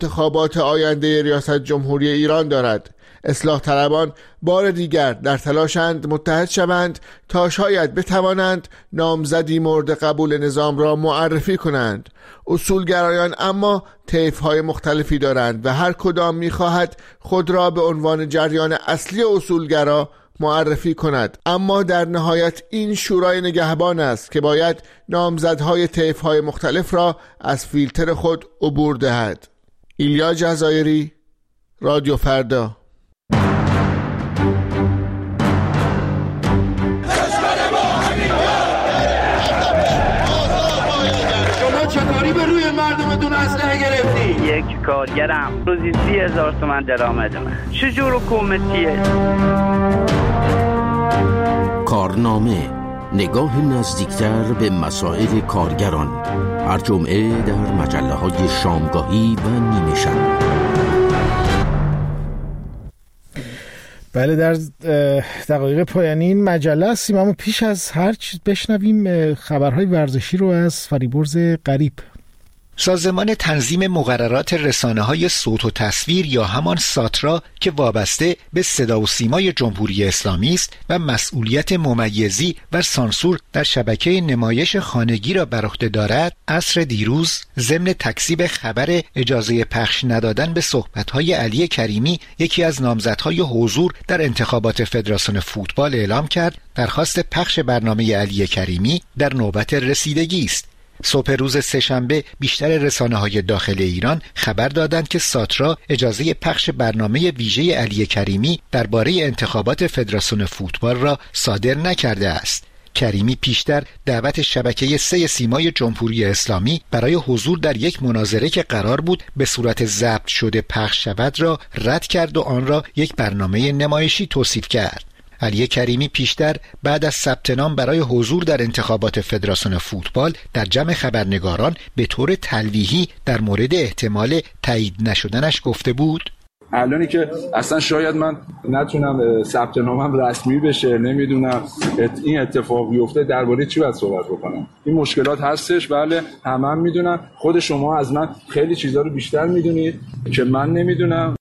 انتخابات آینده ریاست جمهوری ایران دارد. اصلاح طلبان بار دیگر در تلاشند متحد شوند تا شاید بتوانند نامزدی مورد قبول نظام را معرفی کنند. اصولگرایان اما طیف‌های مختلفی دارند و هر کدام می‌خواهد خود را به عنوان جریان اصلی اصولگرا معرفی کند، اما در نهایت این شورای نگهبان است که باید نامزدهای طیف‌های مختلف را از فیلتر خود عبور دهد. ایلیا جزایری، رادیو فردا. چطوری به روی مردم بدون اسلحه گرفتی؟ یک کارگرم روزی 30,000 تومان درآمدمه. چجور حکومتیه؟ کارنامه، نگاه نزدیکتر به مسائل کارگران، هر جمعه در مجله‌های شامگاهی و نیمه شب. بله، در دقایق پایانی این مجله هستیم، اما پیش از هر چیز بشنویم خبرهای ورزشی رو از فریبرز غریب. سازمان تنظیم مقررات رسانه‌های صوت و تصویر یا همان ساترا که وابسته به صدا و سیمای جمهوری اسلامی است و مسئولیت ممیزی و سانسور در شبکه نمایش خانگی را بر عهده دارد، عصر دیروز ضمن تکذیب خبر اجازه پخش ندادن به صحبت‌های علی کریمی، یکی از نامزدهای حضور در انتخابات فدراسیون فوتبال، اعلام کرد درخواست پخش برنامه علی کریمی در نوبت رسیدگی است. صبح روز سه‌شنبه بیشتر رسانه‌های داخل ایران خبر دادند که ساترا اجازه پخش برنامه ویژه علی کریمی درباره انتخابات فدراسیون فوتبال را صادر نکرده است. کریمی پیشتر دعوت شبکه 3 سیمای جمهوری اسلامی برای حضور در یک مناظره که قرار بود به صورت ضبط شده پخش شود را رد کرد و آن را یک برنامه نمایشی توصیف کرد. علی کریمی پیشتر بعد از ثبت نام برای حضور در انتخابات فدراسیون فوتبال در جمع خبرنگاران به طور تلویحی در مورد احتمال تایید نشدنش گفته بود: الانی که اصلا شاید من نتونم ثبت نامم رسمی بشه، نمیدونم این اتفاق بیفته، درباره چی باید صحبت بکنم. این مشکلات هستش. بله، همه میدونن. خود شما از من خیلی چیزا رو بیشتر میدونید که من نمیدونم.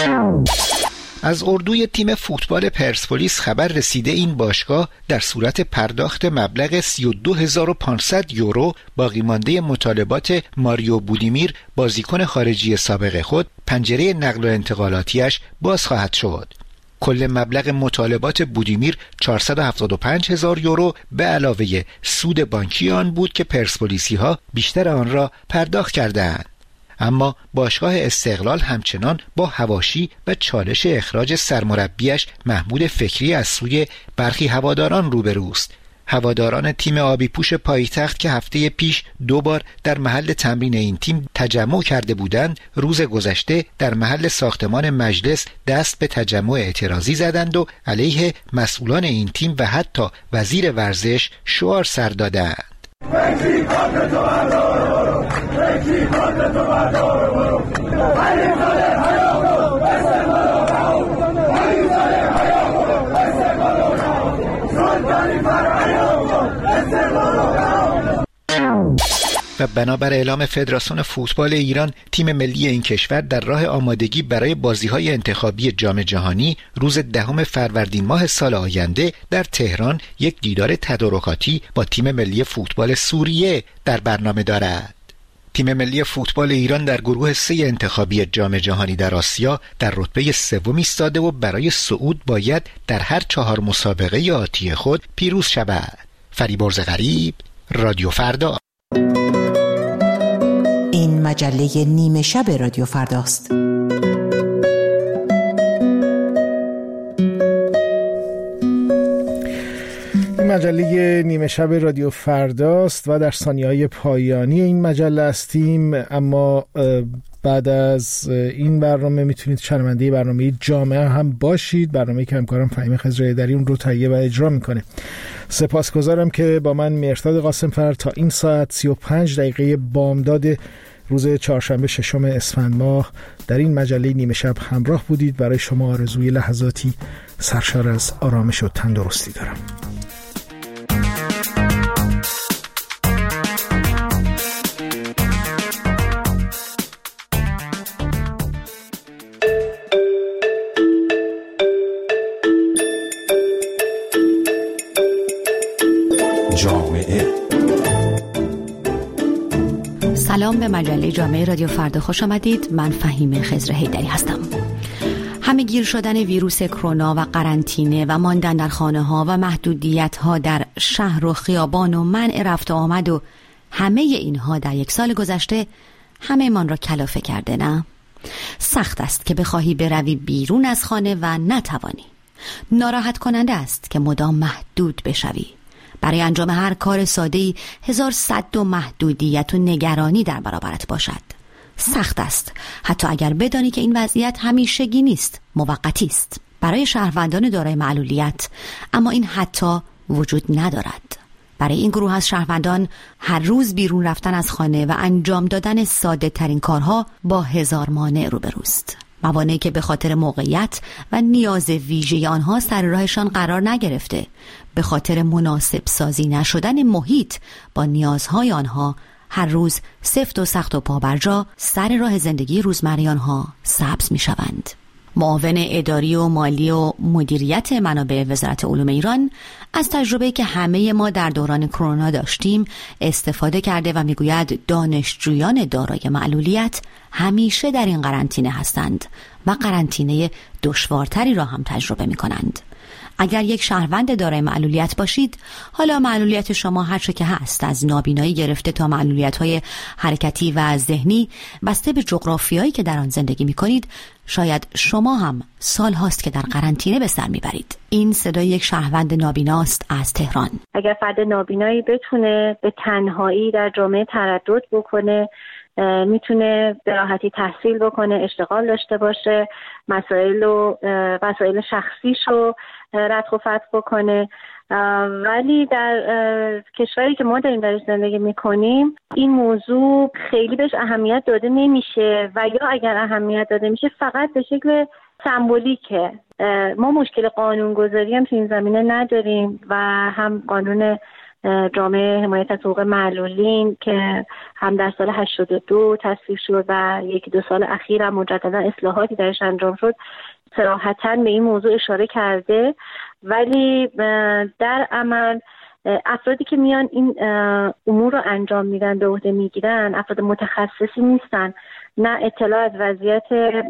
از اردوی تیم فوتبال پرسپولیس خبر رسیده این باشگاه در صورت پرداخت مبلغ 32500 یورو باقی مانده مطالبات ماریو بودیمیر، بازیکن خارجی سابق خود، پنجره نقل و انتقالاتیش باز خواهد شد. کل مبلغ مطالبات بودیمیر 475000 یورو به علاوه سود بانکی آن بود که پرسپولیسی ها بیشتر آن را پرداخت کردند. اما باشگاه استقلال همچنان با حواشی و چالش اخراج سرمربیش محمود فکری از سوی برخی هواداران روبروست. هواداران تیم آبی پوش پایتخت که هفته پیش 2 بار در محل تمرین این تیم تجمع کرده بودند، روز گذشته در محل ساختمان مجلس دست به تجمع اعتراضی زدند و علیه مسئولان این تیم و حتی وزیر ورزش شعار سر دادند. و بنابر اعلام فدراسیون فوتبال ایران، تیم ملی این کشور در راه آمادگی برای بازی‌های انتخابی جام جهانی روز 10 فروردین ماه سال آینده در تهران یک دیدار تدارکاتی با تیم ملی فوتبال سوریه در برنامه دارد. تیم ملی فوتبال ایران در گروه 3 انتخابی جام جهانی در آسیا در رتبه 3 ایستاده و برای صعود باید در هر 4 مسابقه آتی خود پیروز شود. فریبرز غریب، رادیو فردا. این مجله نیمه شب رادیو فرداست. مجله نیمه شب رادیو فرداست و در ثانیه‌های پایانی این مجله هستیم، اما بعد از این برنامه میتونید شنونده برنامه جامعه هم باشید، برنامه‌ای که همکارم فهیم خضرایدری اون رو تهیه و اجرا میکنه. سپاسگزارم که با من مهرداد قاسمفر تا این ساعت 35 دقیقه بامداد روز چهارشنبه 6 اسفند ماه در این مجله نیمه شب همراه بودید. برای شما آرزوی لحظاتی سرشار از آرامش و تندرستی دارم. سلام به مجله جامعه رادیو فردا خوش آمدید. من فهیم خضر حیدری هستم. همه گیر شدن ویروس کرونا و قرنطینه و ماندن در خانه ها و محدودیت ها در شهر و خیابان و منع رفت و آمد و همه اینها در یک سال گذشته همه من را کلافه کرده، نه؟ سخت است که بخواهی بروی بیرون از خانه و نتوانی. ناراحت کننده است که مدام محدود بشوی. برای انجام هر کار ساده‌ای 1100 محدودیت و نگرانی در برابرت باشد. سخت است حتی اگر بدانی که این وضعیت همیشگی نیست، موقتی است. برای شهروندان دارای معلولیت اما این حتی وجود ندارد. برای این گروه از شهروندان هر روز بیرون رفتن از خانه و انجام دادن ساده ترین کارها با هزار مانع روبروست. موانعی که به خاطر موقعیت و نیاز ویژه آنها سر راهشان قرار نگرفته، به خاطر مناسب سازی نشدن محیط با نیازهای آنها هر روز سفت و سخت و پابرجا سر راه زندگی روزمره آنها سبز می شوند. معاون اداری و مالی و مدیریت منابع وزارت علوم ایران از تجربه‌ای که همه ما در دوران کرونا داشتیم استفاده کرده و میگوید دانشجویان دارای معلولیت همیشه در این قرنطینه هستند و قرنطینه دشوارتری را هم تجربه می‌کنند. اگر یک شهروند دارای معلولیت باشید، حالا معلولیت شما هر چه که هست، از نابینایی گرفته تا معلولیت‌های حرکتی و ذهنی، بسته به جغرافیایی که در آن زندگی می‌کنید، شاید شما هم سال هاست که در قرنطینه به سر میبرید. این صدای یک شهروند نابیناست از تهران. اگر فرد نابینایی بتونه به تنهایی در جامعه تردد بکنه، میتونه به راحتی تحصیل بکنه، اشتغال داشته باشه، مسائل شخصیشو ردخ و فتح بکنه، ولی در کشوری که ما داریم درش زندگی میکنیم این موضوع خیلی بهش اهمیت داده نمیشه و یا اگر اهمیت داده میشه فقط به شکل سمبولیکه. ما مشکل قانونگذاری هم تو این زمینه نداریم و هم قانون جامعه حمایت از حقوق معلولین که هم در سال 82 تصویب شد و 1-2 سال اخیر هم مجددا اصلاحاتی درش انجام شد صراحتاً به این موضوع اشاره کرده، ولی در عمل افرادی که میان این امور رو انجام میدن، به عهده میگیرن، افراد متخصصی نیستن، نه اطلاع از وضعیت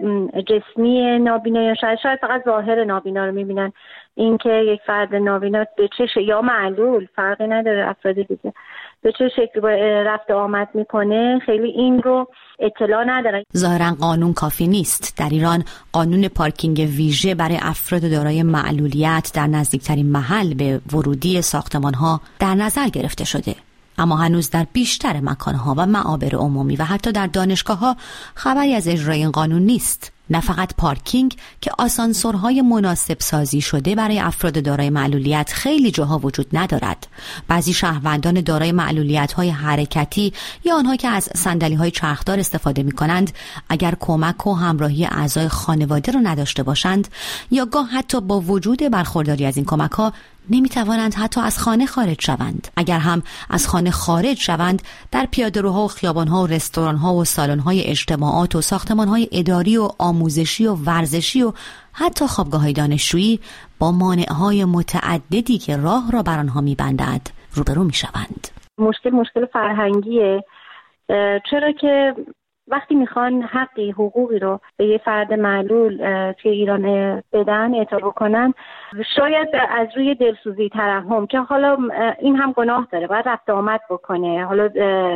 جسمی نابینا یا شاید فقط ظاهر نابینا رو میبینن. اینکه یک فرد نابینا به چه یا معلول فرقی نداره، افراد دیگه به چه شکلی رفت آمد میکنه خیلی این رو اطلاع ندارن. ظاهرا قانون کافی نیست. در ایران قانون پارکینگ ویژه برای افراد دارای معلولیت در نزدیکترین محل به ورودی ساختمان‌ها در نظر گرفته شده، اما هنوز در بیشتر مکانها و معابر عمومی و حتی در دانشگاه‌ها خبری از اجرای این قانون نیست. نه فقط پارکینگ که آسانسورهای مناسب سازی شده برای افراد دارای معلولیت خیلی جاها وجود ندارد. بعضی شهروندان دارای معلولیت‌های حرکتی یا آنها که از صندلی‌های چرخدار استفاده می‌کنند، اگر کمک و همراهی اعضای خانواده را نداشته باشند یا گاه حتی با وجود برخورداری از این کمک‌ها نمی‌توانند حتی از خانه خارج شوند. اگر هم از خانه خارج شوند، در پیاده‌روها و خیابان‌ها و رستوران‌ها و سالن‌های اجتماعات و ساختمان‌های اداری و آموزشی و ورزشی و حتی خوابگاه‌های دانشجویی با مانع‌های متعددی که راه را بر آنها می‌بندد روبرو می‌شوند. مشکل فرهنگیه، چرا که وقتی میخوان حقی حقوقی رو به یه فرد معلول توی ایران بدن، اعطا بکنن، شاید از روی دلسوزی ترحم که حالا این هم گناه داره، باید رفت آمد بکنه، حالا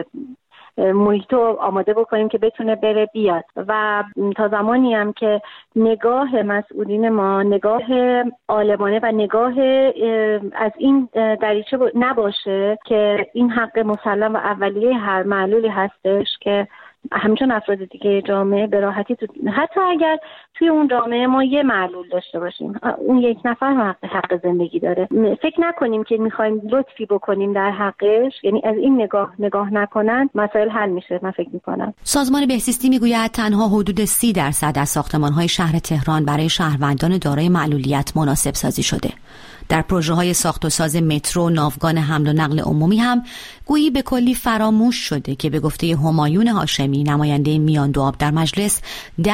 محیط رو آماده بکنیم که بتونه بره بیاد و تا زمانی هم که نگاه مسئولین ما نگاه عالمانه و نگاه از این دریچه نباشه که این حق مسلم و اولیه هر معلولی هستش که همچون افراد دیگه جامعه به راحتی حتی اگر توی اون جامعه ما یه معلول داشته باشیم، اون یک نفر حق زندگی داره. فکر نکنیم که میخوایم لطفی بکنیم در حقش، یعنی از این نگاه نکنن مسائل حل میشه. من فکر میکنم سازمان بهزیستی میگوید تنها حدود 30% از ساختمان‌های شهر تهران برای شهروندان دارای معلولیت مناسب سازی شده. در پروژه‌های ساخت و ساز مترو، ناوگان حمل و نقل عمومی هم گویی به کلی فراموش شده که به گفته همایون هاشمی، نماینده میاندو آب در مجلس،